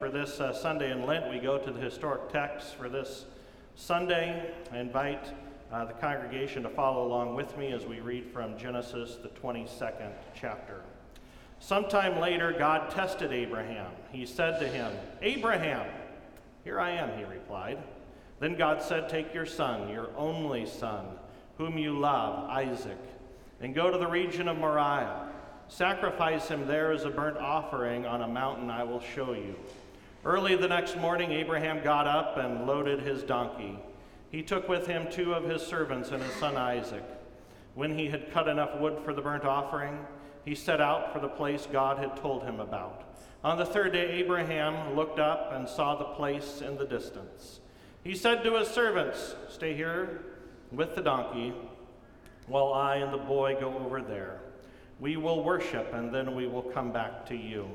for this Sunday in Lent, we go to the historic text for this Sunday. I invite the congregation to follow along with me as we read from Genesis, the 22nd chapter. Sometime later, God tested Abraham. He said to him, "Abraham." "Here I am," he replied. Then God said, "Take your son, your only son, whom you love, Isaac, and go to the region of Moriah. Sacrifice him there as a burnt offering on a mountain I will show you." Early the next morning, Abraham got up and loaded his donkey. He took with him 2 of his servants and his son Isaac. When he had cut enough wood for the burnt offering, he set out for the place God had told him about. On the 3rd day, Abraham looked up and saw the place in the distance. He said to his servants, "Stay here with the donkey while I and the boy go over there. We will worship, and then we will come back to you."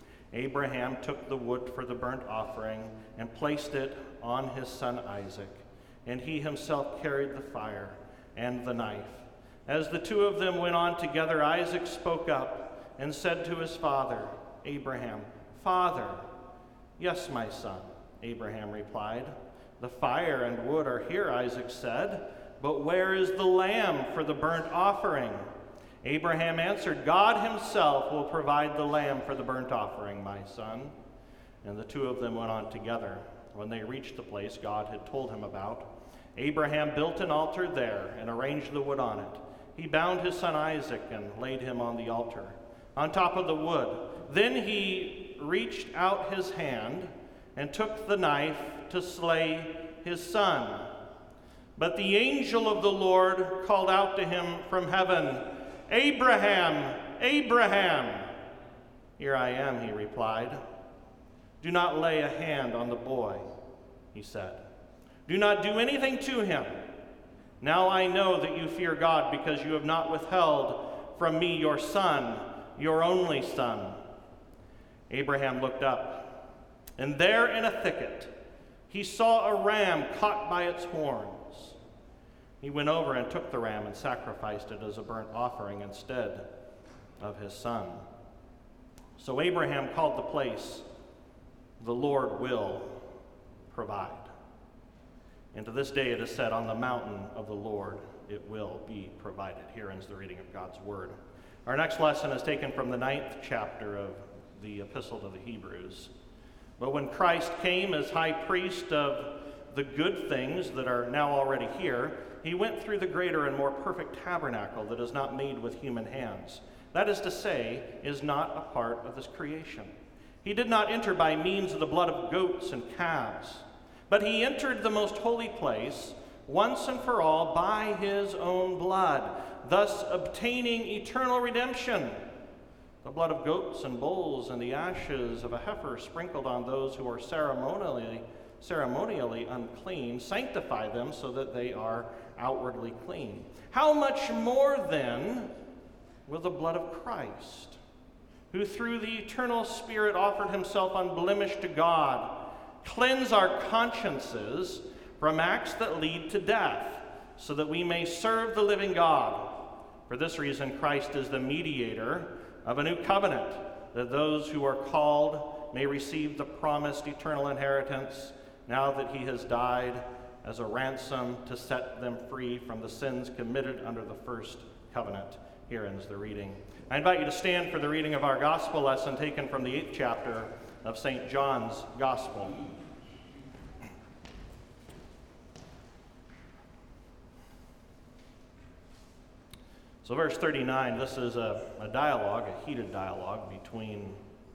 Abraham took the wood for the burnt offering and placed it on his son Isaac, and he himself carried the fire and the knife. As the 2 of them went on together, Isaac spoke up and said to his father, Abraham, "Father." "Yes, my son," Abraham replied. "The fire and wood are here," Isaac said, "but where is the lamb for the burnt offering?" Abraham answered, "God himself will provide the lamb for the burnt offering, my son." And the 2 of them went on together. When they reached the place God had told him about, Abraham built an altar there and arranged the wood on it. He bound his son Isaac and laid him on the altar, on top of the wood. Then he reached out his hand and took the knife to slay his son. But the angel of the Lord called out to him from heaven, "Abraham, Abraham." "Here I am," he replied. "Do not lay a hand on the boy," he said. "Do not do anything to him. Now I know that you fear God because you have not withheld from me your son, your only son." Abraham looked up, and there in a thicket he saw a ram caught by its horns. He went over and took the ram and sacrificed it as a burnt offering instead of his son. So Abraham called the place, "The Lord will provide." And to this day it is said, "On the mountain of the Lord it will be provided." Here ends the reading of God's word. Our next lesson is taken from the 9th chapter of the Epistle to the Hebrews. But when Christ came as high priest of the good things that are now already here, he went through the greater and more perfect tabernacle that is not made with human hands. That is to say, is not a part of this creation. He did not enter by means of the blood of goats and calves, but he entered the most holy place once and for all by his own blood, thus obtaining eternal redemption. The blood of goats and bulls and the ashes of a heifer sprinkled on those who are ceremonially unclean sanctify them so that they are outwardly clean. How much more then will the blood of Christ, who through the eternal Spirit offered himself unblemished to God, cleanse our consciences from acts that lead to death, so that we may serve the living God? For this reason Christ is the mediator of a new covenant, that those who are called may receive the promised eternal inheritance, now that he has died as a ransom to set them free from the sins committed under the first covenant. Here ends the reading. I invite you to stand for the reading of our gospel lesson taken from the 8th chapter of St. John's Gospel. So verse 39, this is a dialogue, a heated dialogue between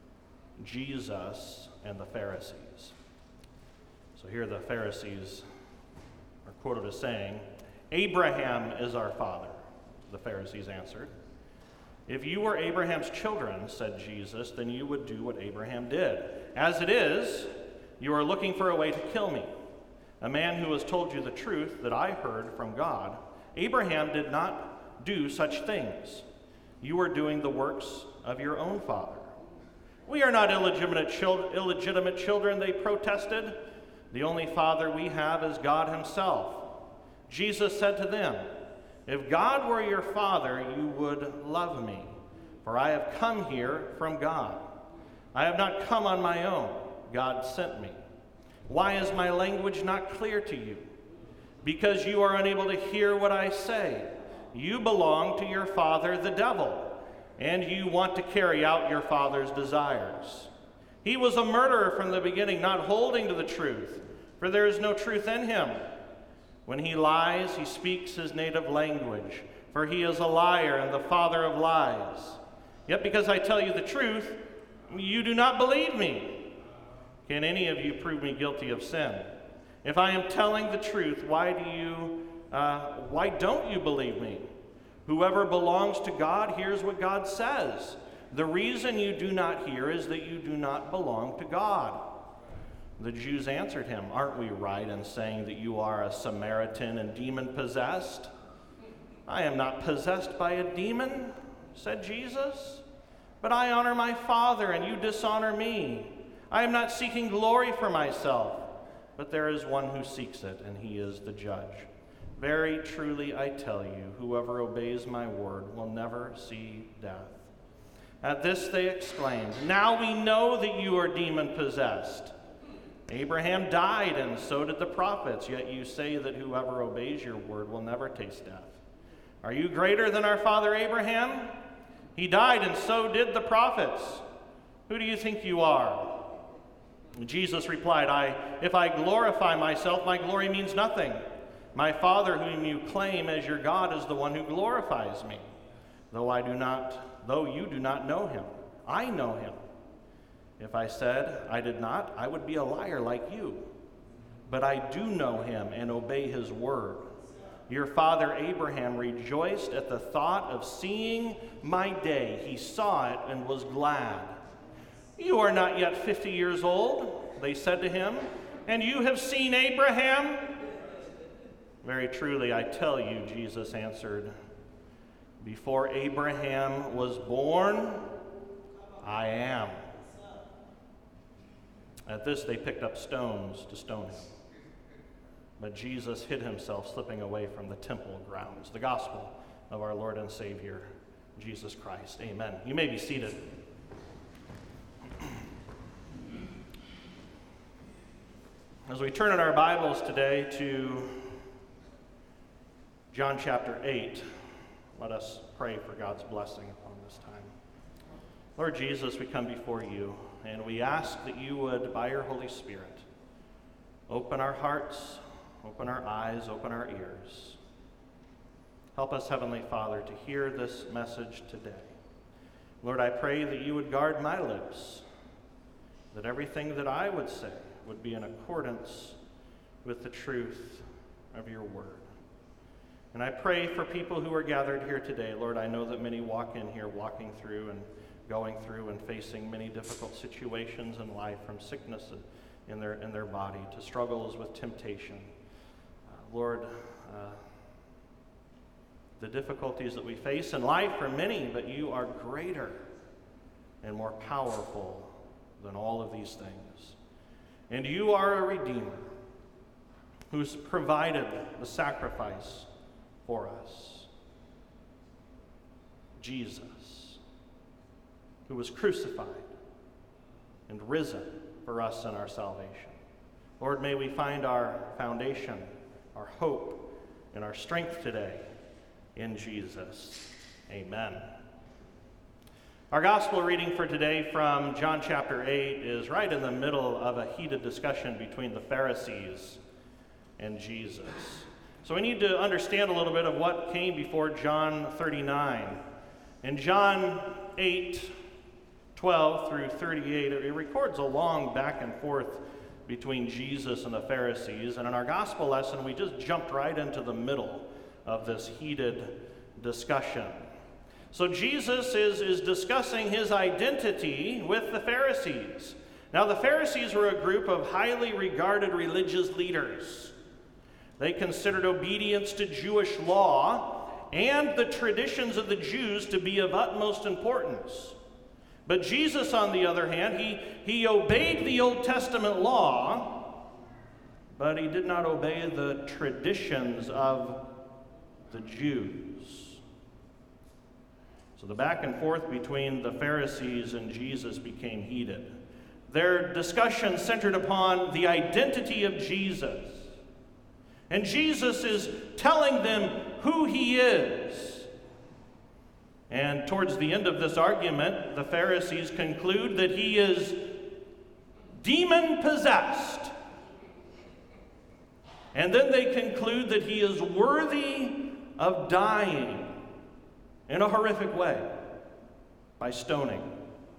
Jesus and the Pharisees. So here the Pharisees are quoted as saying, "Abraham is our father," the Pharisees answered. "If you were Abraham's children," said Jesus, "then you would do what Abraham did. As it is, you are looking for a way to kill me, a man who has told you the truth that I heard from God. Abraham did not do such things. You are doing the works of your own father." "We are not illegitimate children," they protested. "The only father we have is God himself." Jesus said to them, "If God were your father, you would love me, for I have come here from God. I have not come on my own. God sent me. Why is my language not clear to you? Because you are unable to hear what I say. You belong to your father, the devil, and you want to carry out your father's desires. He was a murderer from the beginning, not holding to the truth, for there is no truth in him. When he lies, he speaks his native language, for he is a liar and the father of lies. Yet because I tell you the truth, you do not believe me. Can any of you prove me guilty of sin? If I am telling the truth, why don't you believe me? Whoever belongs to God hears what God says. The reason you do not hear is that you do not belong to God. The Jews answered him, aren't we right in saying that you are a Samaritan and demon-possessed? I am not possessed by a demon, said Jesus, but I honor my Father and you dishonor me. I am not seeking glory for myself, but there is one who seeks it, and he is the judge. Very truly I tell you, whoever obeys my word will never see death. At this they exclaimed, now we know that you are demon-possessed. Abraham died, and so did the prophets, yet you say that whoever obeys your word will never taste death. Are you greater than our father Abraham? He died, and so did the prophets. Who do you think you are? Jesus replied, if I glorify myself, my glory means nothing. My Father, whom you claim as your God, is the one who glorifies me. Though you do not know him, I know him. If I said I did not, I would be a liar like you. But I do know him and obey his word. Your father Abraham rejoiced at the thought of seeing my day. He saw it and was glad. You are not yet 50 years old, they said to him, and you have seen Abraham? Very truly, I tell you, Jesus answered, before Abraham was born, I am. At this, they picked up stones to stone him. But Jesus hid himself, slipping away from the temple grounds. The gospel of our Lord and Savior, Jesus Christ. Amen. You may be seated. As we turn in our Bibles today to John chapter 8, let us pray for God's blessing upon this time. Lord Jesus, we come before you, and we ask that you would, by your Holy Spirit, open our hearts, open our eyes, open our ears. Help us, Heavenly Father, to hear this message today. Lord, I pray that you would guard my lips, that everything that I would say would be in accordance with the truth of your word. And I pray for people who are gathered here today. Lord, I know that many walk in here walking through and going through and facing many difficult situations in life, from sickness in their body to struggles with temptation. Lord, the difficulties that we face in life are many, but you are greater and more powerful than all of these things. And you are a Redeemer who's provided the sacrifice for us. Jesus, who was crucified and risen for us in our salvation. Lord, may we find our foundation, our hope, and our strength today in Jesus. Amen. Our gospel reading for today from John chapter 8 is right in the middle of a heated discussion between the Pharisees and Jesus. So we need to understand a little bit of what came before John 39. In John 8:12 through 38, it records a long back and forth between Jesus and the Pharisees. And in our gospel lesson, we just jumped right into the middle of this heated discussion. So Jesus is discussing his identity with the Pharisees. Now, the Pharisees were a group of highly regarded religious leaders. They considered obedience to Jewish law and the traditions of the Jews to be of utmost importance. But Jesus, on the other hand, he obeyed the Old Testament law, but he did not obey the traditions of the Jews. So the back and forth between the Pharisees and Jesus became heated. Their discussion centered upon the identity of Jesus. And Jesus is telling them who he is. And towards the end of this argument, the Pharisees conclude that he is demon-possessed. And then they conclude that he is worthy of dying in a horrific way by stoning.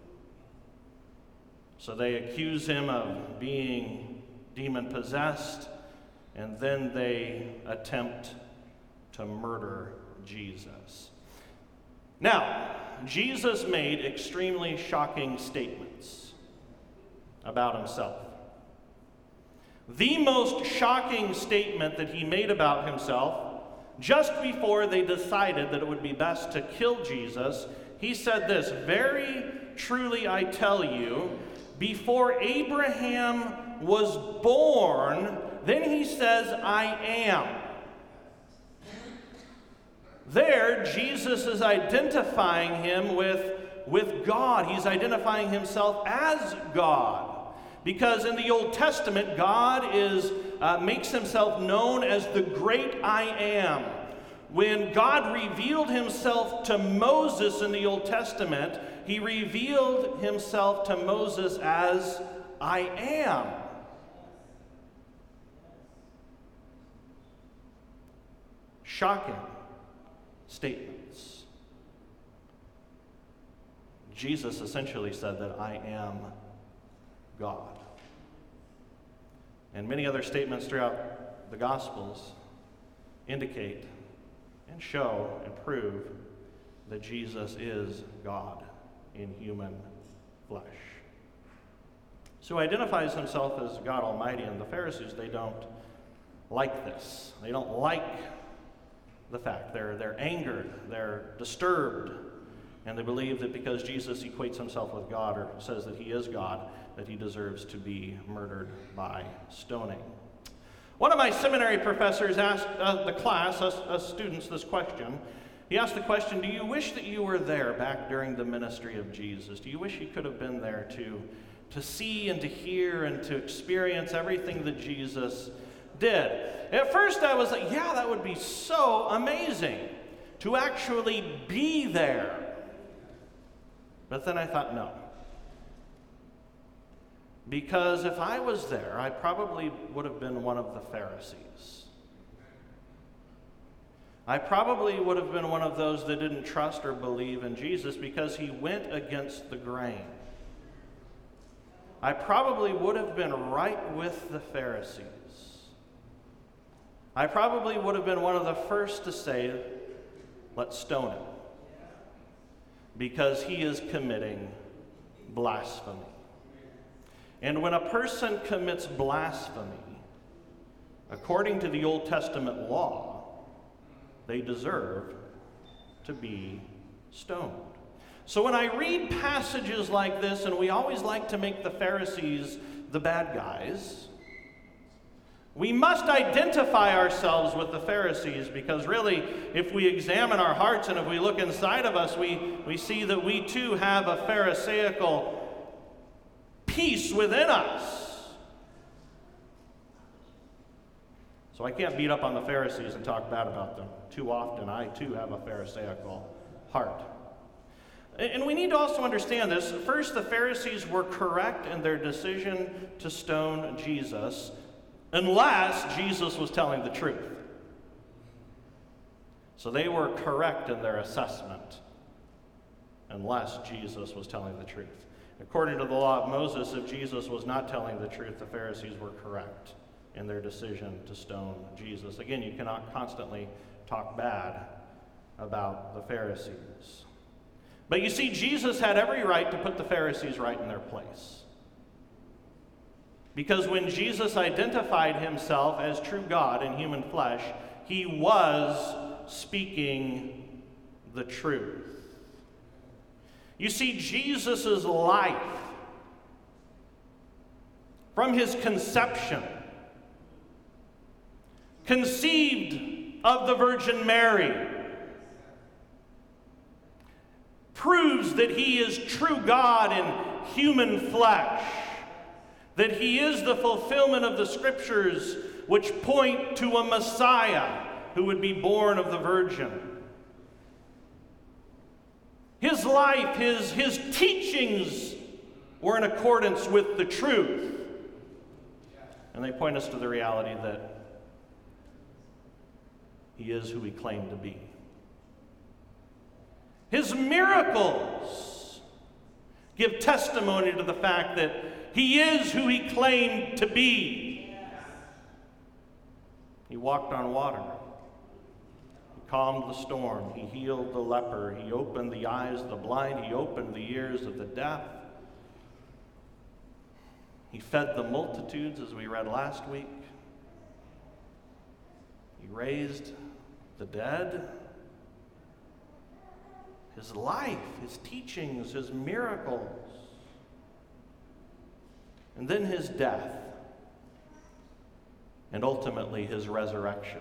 So they accuse him of being demon-possessed, and then they attempt to murder Jesus. Now, Jesus made extremely shocking statements about himself. The most shocking statement that he made about himself, just before they decided that it would be best to kill Jesus, he said this, "Very truly I tell you, before Abraham was born," then he says, "I am." There, Jesus is identifying him with God. He's identifying himself as God. Because in the Old Testament, God makes himself known as the great I am. When God revealed himself to Moses in the Old Testament, he revealed himself to Moses as I am. Shocking statements. Jesus essentially said that I am God. And many other statements throughout the Gospels indicate and show and prove that Jesus is God in human flesh. So he identifies himself as God Almighty, and the Pharisees, they don't like this. They don't like the fact. They're angered, they're disturbed, and they believe that because Jesus equates himself with God or says that he is God, that he deserves to be murdered by stoning. One of my seminary professors asked the class, us students, this question. He asked the question, do you wish that you were there back during the ministry of Jesus? Do you wish you could have been there to see and to hear and to experience everything that Jesus did? At first I was like, yeah, that would be so amazing to actually be there. But then I thought, no. Because if I was there, I probably would have been one of the Pharisees. I probably would have been one of those that didn't trust or believe in Jesus because he went against the grain. I probably would have been right with the Pharisees. I probably would have been one of the first to say, let's stone him, because he is committing blasphemy. And when a person commits blasphemy, according to the Old Testament law, they deserve to be stoned. So when I read passages like this, and we always like to make the Pharisees the bad guys, we must identify ourselves with the Pharisees, because really, if we examine our hearts and if we look inside of us, we see that we too have a Pharisaical peace within us. So I can't beat up on the Pharisees and talk bad about them. Too often, I too have a Pharisaical heart. And we need to also understand this. First, the Pharisees were correct in their decision to stone Jesus, unless Jesus was telling the truth. So they were correct in their assessment, unless Jesus was telling the truth. According to the law of Moses, if Jesus was not telling the truth, the Pharisees were correct in their decision to stone Jesus. Again, you cannot constantly talk bad about the Pharisees. But you see, Jesus had every right to put the Pharisees right in their place. Because when Jesus identified himself as true God in human flesh, he was speaking the truth. You see, Jesus' life, from his conception, conceived of the Virgin Mary, proves that he is true God in human flesh. that he is the fulfillment of the scriptures which point to a Messiah who would be born of the Virgin. His life, his teachings were in accordance with the truth. And they point us to the reality that he is who he claimed to be. His miracles give testimony to the fact that he is who he claimed to be. He walked on water. He calmed the storm. He healed the leper. He opened the eyes of the blind. He opened the ears of the deaf. He fed the multitudes, as we read last week. He raised the dead. His life, his teachings, his miracles, and then his death, and ultimately his resurrection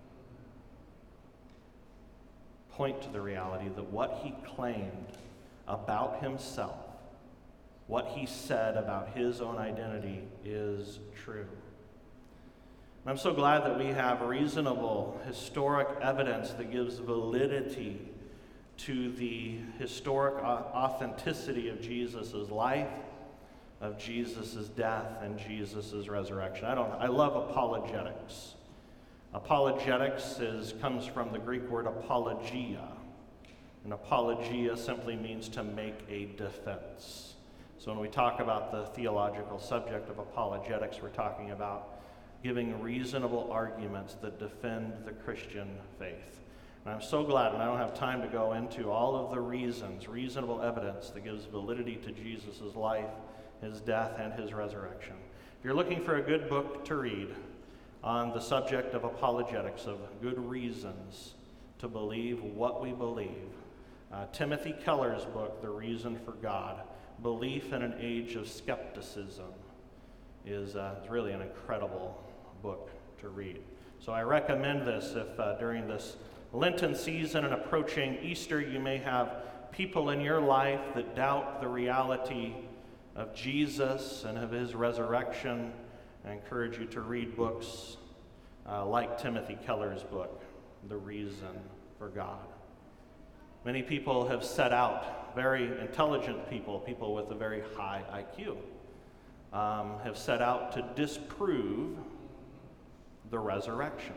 point to the reality that what he claimed about himself, what he said about his own identity, is true. And I'm so glad that we have reasonable historic evidence that gives validity to the historic authenticity of Jesus' life, of Jesus' death, and Jesus' resurrection. I love apologetics. Apologetics comes from the Greek word apologia. And apologia simply means to make a defense. So when we talk about the theological subject of apologetics, we're talking about giving reasonable arguments that defend the Christian faith. And I'm so glad, and I don't have time to go into all of the reasons, reasonable evidence that gives validity to Jesus' life, his death, and his resurrection. If you're looking for a good book to read on the subject of apologetics, of good reasons to believe what we believe, Timothy Keller's book, The Reason for God, Belief in an Age of Skepticism, is really an incredible book to read. So I recommend this if during this Lenten season and approaching Easter, you may have people in your life that doubt the reality of Jesus and of his resurrection. I encourage you to read books like Timothy Keller's book, The Reason for God. Many people have set out, very intelligent people, people with a very high IQ, have set out to disprove the resurrection.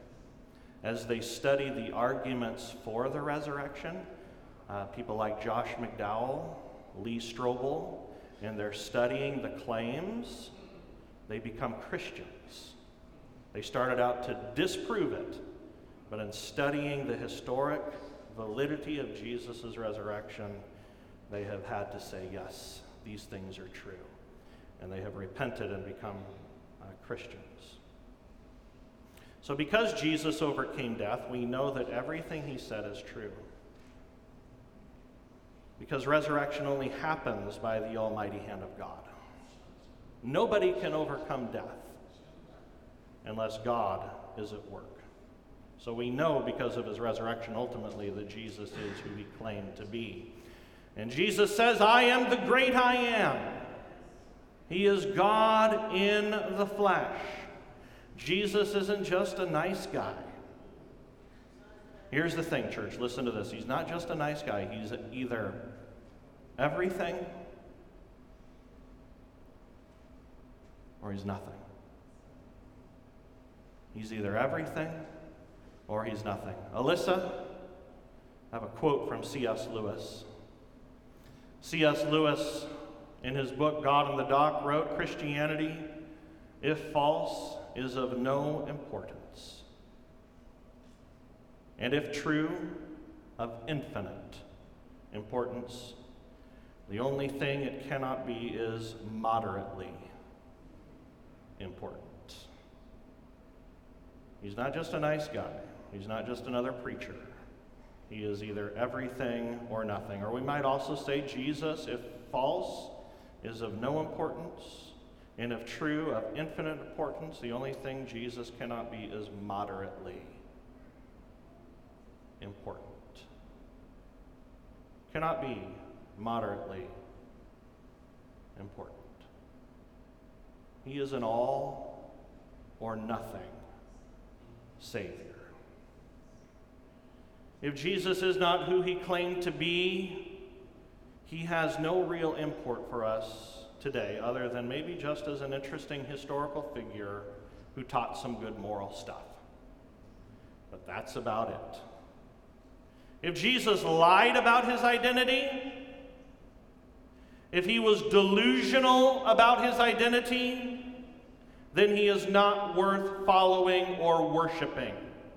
As they study the arguments for the resurrection, people like Josh McDowell, Lee Strobel, and they're studying the claims, they become Christians. They started out to disprove it, but in studying the historic validity of Jesus' resurrection, they have had to say, yes, these things are true. And they have repented and become Christians. So because Jesus overcame death, we know that everything he said is true. Because resurrection only happens by the almighty hand of God. Nobody can overcome death unless God is at work. So we know because of his resurrection ultimately that Jesus is who he claimed to be. And Jesus says, I am the great I am. He is God in the flesh. Jesus isn't just a nice guy. Here's the thing, church. Listen to this. He's not just a nice guy. He's either everything or he's nothing. He's either everything or he's nothing. Alyssa, I have a quote from C.S. Lewis. C.S. Lewis, in his book God in the Dock, wrote, Christianity, if false, is of no importance, and if true, of infinite importance. The only thing it cannot be is moderately important. He's not just a nice guy. He's not just another preacher. He is either everything or nothing. Or we might also say Jesus, if false, is of no importance, and if true, of infinite importance. The only thing Jesus cannot be is moderately important. Cannot be moderately important. He is an all or nothing Savior. If Jesus is not who he claimed to be, he has no real import for us today, other than maybe just as an interesting historical figure who taught some good moral stuff. But that's about it. If Jesus lied about his identity, if he was delusional about his identity, then he is not worth following or worshiping.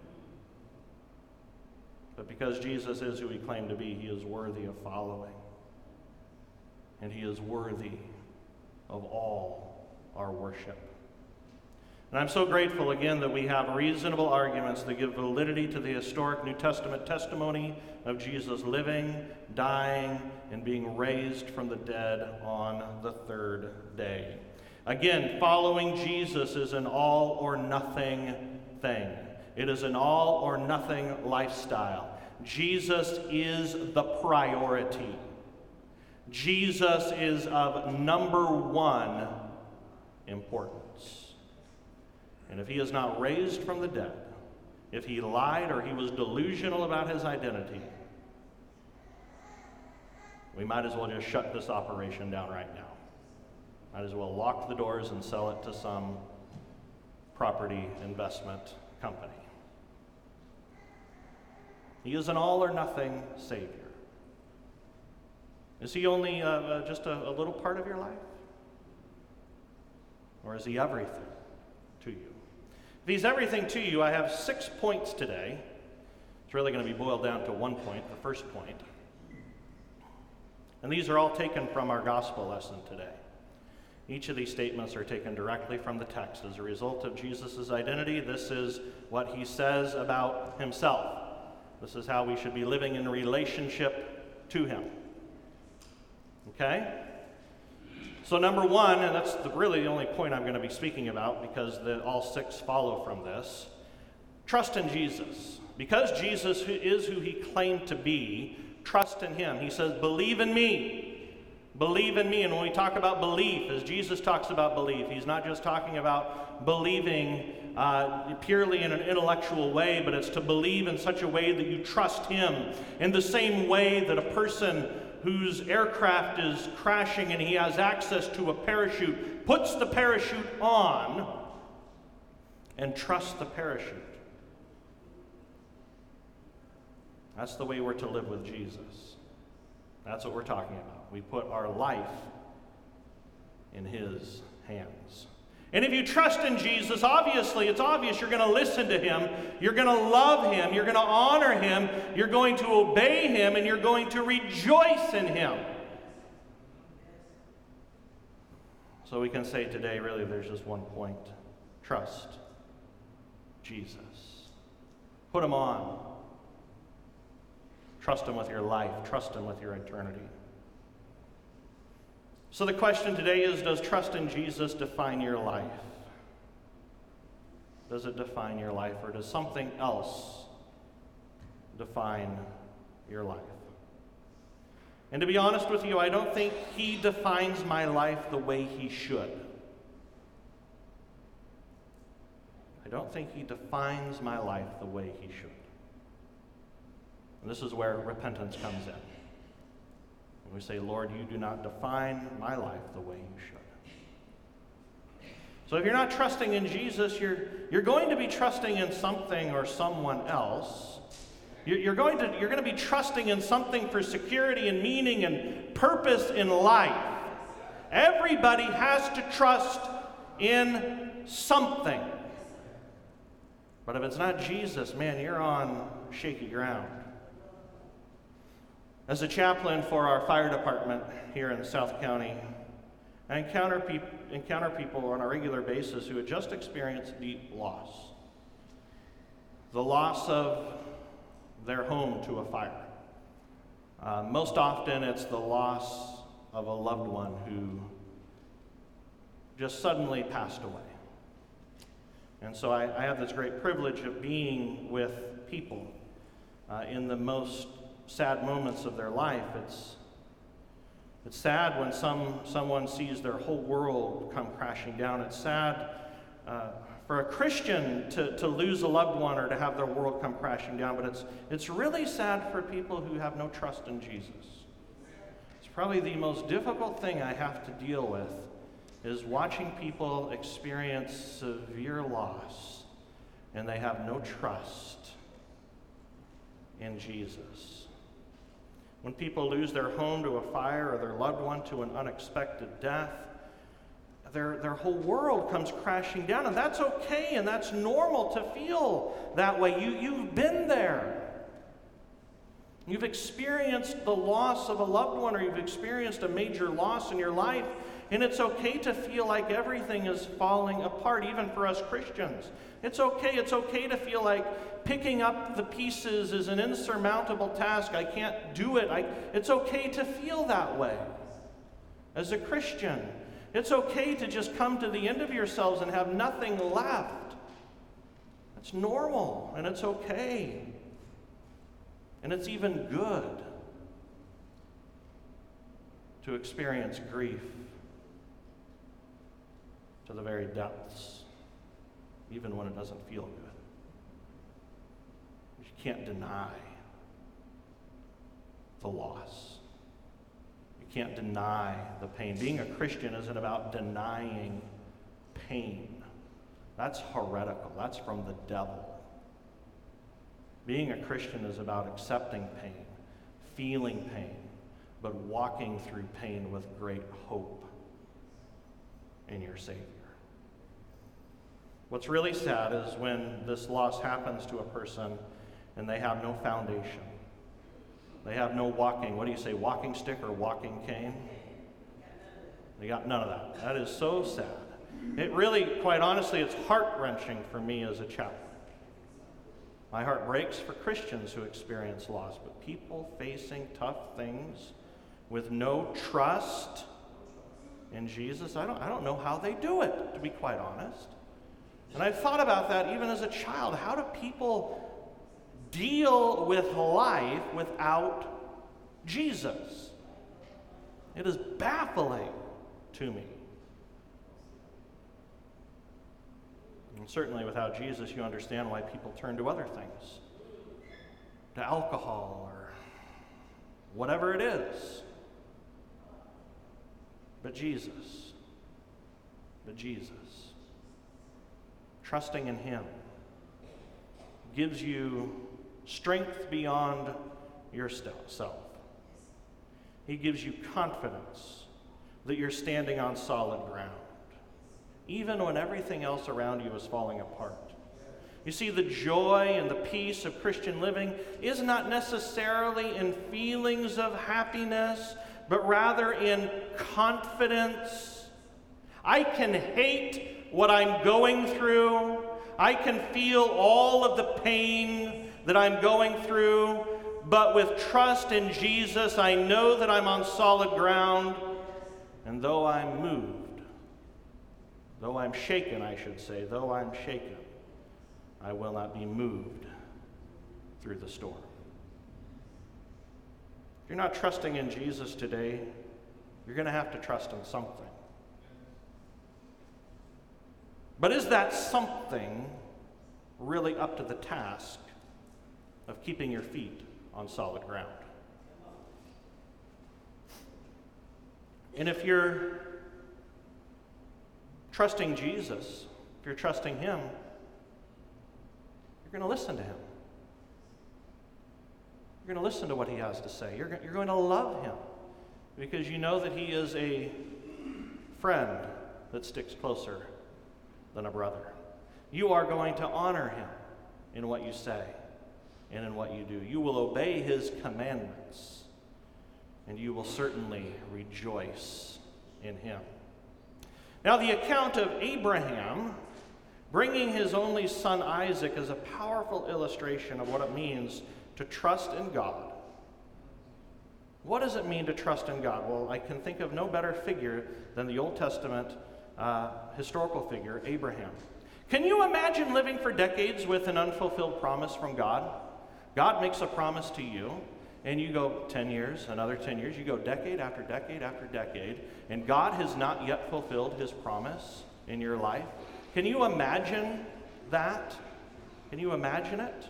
But because Jesus is who he claimed to be, he is worthy of following. And he is worthy of all our worship. And I'm so grateful again that we have reasonable arguments that give validity to the historic New Testament testimony of Jesus living, dying, and being raised from the dead on the third day. Again, following Jesus is an all or nothing thing. It is an all or nothing lifestyle. Jesus is the priority. Jesus is of number one importance. And if he is not raised from the dead, if he lied or he was delusional about his identity, we might as well just shut this operation down right now. Might as well lock the doors and sell it to some property investment company. He is an all or nothing Savior. Is he only just a little part of your life? Or is he everything to you? If he's everything to you, I have 6 points today. It's really going to be boiled down to 1 point, the first point. And these are all taken from our gospel lesson today. Each of these statements are taken directly from the text. As a result of Jesus' identity, this is what he says about himself. This is how we should be living in relationship to him. Okay? So number one, and that's really the only point I'm going to be speaking about because all 6 follow from this, trust in Jesus. Because Jesus is who he claimed to be, trust in him. He says, believe in me. Believe in me. And when we talk about belief, as Jesus talks about belief, he's not just talking about believing purely in an intellectual way, but it's to believe in such a way that you trust him. In the same way that a person whose aircraft is crashing and he has access to a parachute puts the parachute on and trusts the parachute. That's the way we're to live with Jesus. That's what we're talking about. We put our life in his hands. And if you trust in Jesus, obviously, it's obvious you're going to listen to him, you're going to love him, you're going to honor him, you're going to obey him, and you're going to rejoice in him. So we can say today, really, there's just one point. Trust Jesus. Put him on. Trust him with your life. Trust him with your eternity. So the question today is, does trust in Jesus define your life? Does it define your life, or does something else define your life? And to be honest with you, I don't think he defines my life the way he should. I don't think he defines my life the way he should. And this is where repentance comes in. And we say, Lord, you do not define my life the way you should. So if you're not trusting in Jesus, you're going to be trusting in something or someone else. You're going to be trusting in something for security and meaning and purpose in life. Everybody has to trust in something. But if it's not Jesus, man, you're on shaky ground. As a chaplain for our fire department here in South County, I encounter people on a regular basis who had just experienced deep loss. The loss of their home to a fire. Most often it's the loss of a loved one who just suddenly passed away. And so I have this great privilege of being with people in the most sad moments of their life. It's sad when someone sees their whole world come crashing down. It's sad for a Christian to lose a loved one or to have their world come crashing down, but it's really sad for people who have no trust in Jesus. It's probably the most difficult thing I have to deal with is watching people experience severe loss and they have no trust in Jesus. When people lose their home to a fire or their loved one to an unexpected death, their whole world comes crashing down, and that's okay, and that's normal to feel that way. You've been there. You've experienced the loss of a loved one, or you've experienced a major loss in your life, and it's okay to feel like everything is falling apart, even for us Christians. It's okay to feel like picking up the pieces is an insurmountable task. I can't do it. It's okay to feel that way as a Christian. It's okay to just come to the end of yourselves and have nothing left. It's normal, and it's okay. And it's even good to experience grief to the very depths, even when it doesn't feel good. You can't deny the loss. You can't deny the pain. Being a Christian isn't about denying pain. That's heretical. That's from the devil. Being a Christian is about accepting pain, feeling pain, but walking through pain with great hope in your Savior. What's really sad is when this loss happens to a person and they have no foundation. They have no walking, what do you say, walking stick or walking cane? They got none of that. That is so sad. It really, quite honestly, it's heart-wrenching for me as a chaplain. My heart breaks for Christians who experience loss, but people facing tough things with no trust in Jesus, I don't know how they do it, to be quite honest. And I've thought about that even as a child. How do people deal with life without Jesus? It is baffling to me. And certainly without Jesus, you understand why people turn to other things, to alcohol or whatever it is. But Jesus, trusting in Him gives you strength beyond yourself. He gives you confidence that you're standing on solid ground, even when everything else around you is falling apart. You see, the joy and the peace of Christian living is not necessarily in feelings of happiness, but rather in confidence. I can hate what I'm going through. I can feel all of the pain that I'm going through, but with trust in Jesus, I know that I'm on solid ground, and though I'm moved, though I'm shaken, I should say, though I'm shaken, I will not be moved through the storm. If you're not trusting in Jesus today, you're going to have to trust in something. But is that something really up to the task of keeping your feet on solid ground? And if you're trusting Jesus, if you're trusting Him, you're going to listen to Him. You're going to listen to what He has to say. You're going to love Him because you know that He is a friend that sticks closer than a brother. You are going to honor Him in what you say and in what you do. You will obey His commandments, and you will certainly rejoice in Him. Now, the account of Abraham bringing his only son Isaac is a powerful illustration of what it means to trust in God. What does it mean to trust in God? Well, I can think of no better figure than the Old Testament historical figure, Abraham. Can you imagine living for decades with an unfulfilled promise from God? God makes a promise to you, And you go 10 years, another 10 years, you go decade after decade after decade, and God has not yet fulfilled his promise in your life. Can you imagine that? Can you imagine it?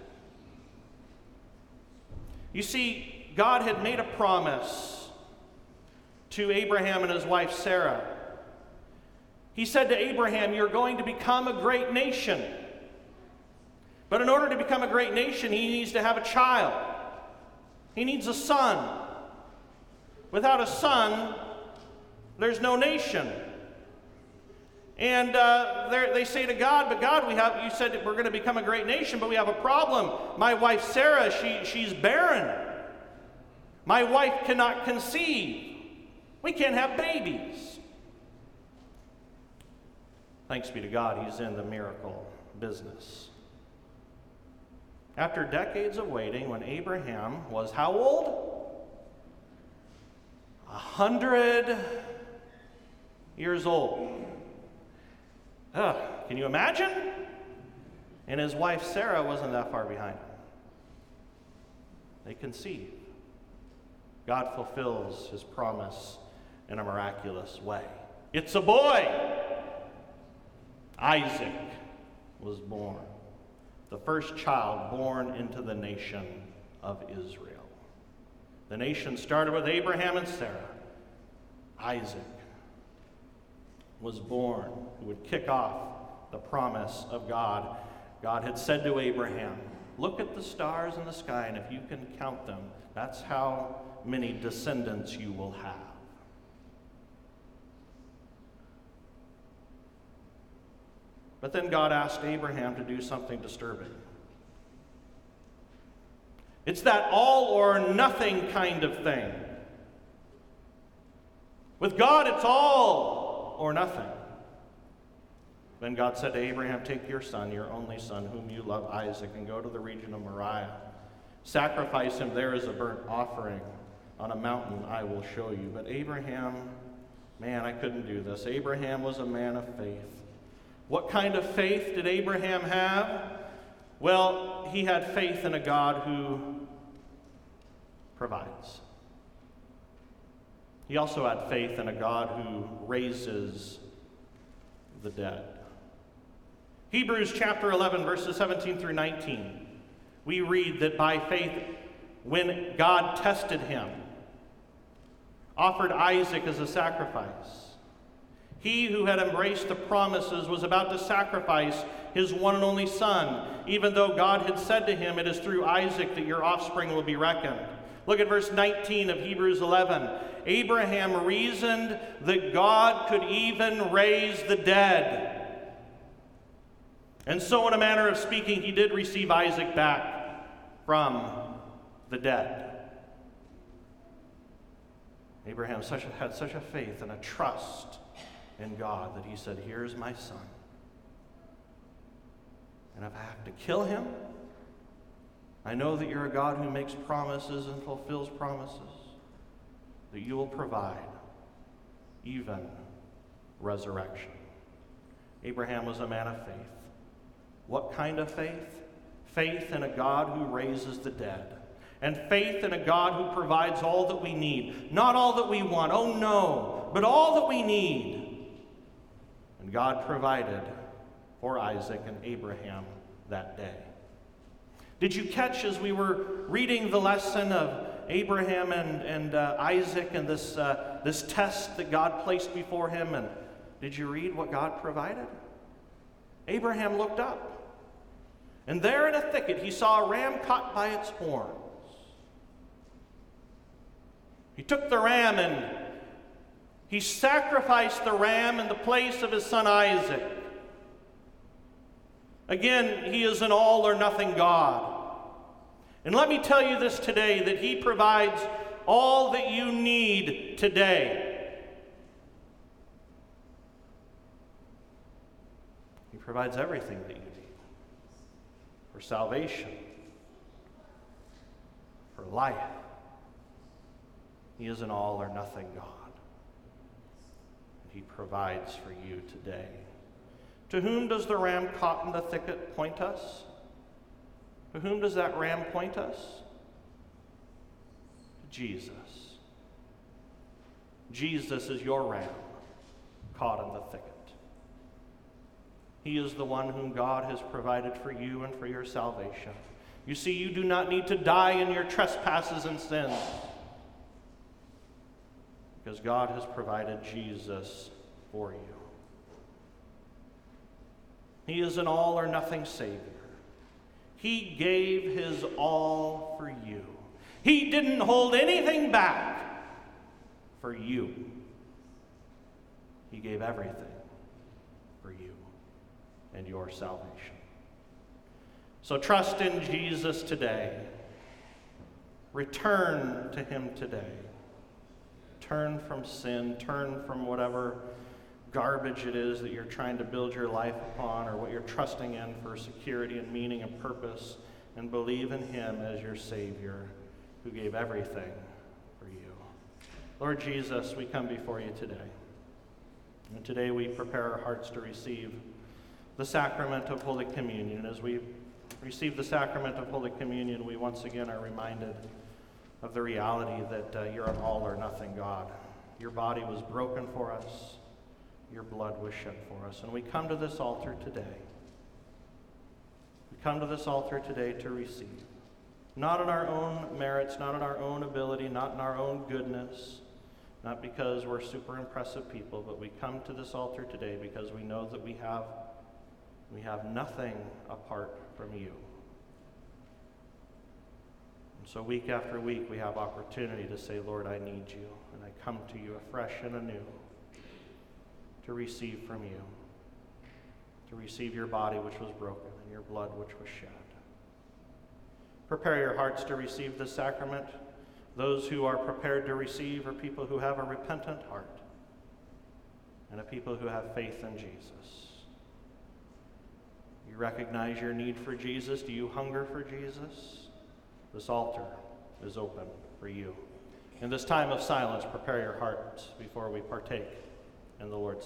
You see, God had made a promise to Abraham and his wife Sarah. He said to Abraham, "You're going to become a great nation." But in order to become a great nation, he needs to have a child. He needs a son. Without a son, there's no nation. And they say to God, "But God, you said that we're going to become a great nation, but we have a problem. My wife Sarah, she's barren. My wife cannot conceive. We can't have babies." Thanks be to God, he's in the miracle business. After decades of waiting, when Abraham was how old? 100 years old. Can you imagine? And his wife Sarah wasn't that far behind him. They conceive. God fulfills his promise in a miraculous way. It's a boy. Isaac was born. The first child born into the nation of Israel. The nation started with Abraham and Sarah. Isaac was born, who would kick off the promise of God. God had said to Abraham, "Look at the stars in the sky, and if you can count them, that's how many descendants you will have." But then God asked Abraham to do something disturbing. It's that all or nothing kind of thing. With God, it's all or nothing. Then God said to Abraham, "Take your son, your only son, whom you love, Isaac, and go to the region of Moriah. Sacrifice him there as a burnt offering on a mountain I will show you." But Abraham, man, I couldn't do this. Abraham was a man of faith. What kind of faith did Abraham have? Well, he had faith in a God who provides. He also had faith in a God who raises the dead. Hebrews chapter 11, verses 17 through 19. We read that by faith, when God tested him, offered Isaac as a sacrifice, he who had embraced the promises was about to sacrifice his one and only son, even though God had said to him, "It is through Isaac that your offspring will be reckoned." Look at verse 19 of Hebrews 11. Abraham reasoned that God could even raise the dead. And so, in a manner of speaking, he did receive Isaac back from the dead. Abraham had such a faith and a trust in God that he said, "Here's my son. And if I have to kill him, I know that you're a God who makes promises and fulfills promises, that you will provide even resurrection." Abraham was a man of faith. What kind of faith? Faith in a God who raises the dead. And faith in a God who provides all that we need. Not all that we want, oh no, but all that we need. And God provided for Isaac and Abraham that day. Did you catch as we were reading the lesson of Abraham and Isaac and this test that God placed before him? And did you read what God provided? Abraham looked up, and there in a thicket he saw a ram caught by its horns. He took the ram and he sacrificed the ram in the place of his son Isaac. Again, he is an all or nothing God. And let me tell you this today, that he provides all that you need today. He provides everything that you need for salvation, for life. He is an all or nothing God. And he provides for you today. To whom does the ram caught in the thicket point us? To whom does that ram point us? Jesus. Jesus is your ram caught in the thicket. He is the one whom God has provided for you and for your salvation. You see, you do not need to die in your trespasses and sins, because God has provided Jesus for you. He is an all or nothing Savior. He gave his all for you. He didn't hold anything back for you. He gave everything for you and your salvation. So trust in Jesus today. Return to him today. Turn from sin. Turn from whatever garbage it is that you're trying to build your life upon, or what you're trusting in for security and meaning and purpose, and believe in him as your Savior who gave everything for you. Lord Jesus, we come before you today. And today we prepare our hearts to receive the sacrament of Holy Communion. As we receive the sacrament of Holy Communion, we once again are reminded of the reality that you're an all or nothing God. Your body was broken for us. Your blood was shed for us. And we come to this altar today. We come to this altar today to receive. Not in our own merits, not in our own ability, not in our own goodness, not because we're super impressive people, but we come to this altar today because we know that we have nothing apart from you. And so week after week we have opportunity to say, Lord, I need you, and I come to you afresh and anew to receive from you, to receive your body which was broken and your blood which was shed. Prepare your hearts to receive this sacrament. Those who are prepared to receive are people who have a repentant heart and a people who have faith in Jesus. You recognize your need for Jesus. Do you hunger for Jesus? This altar is open for you. In this time of silence, prepare your hearts before we partake in the Lord's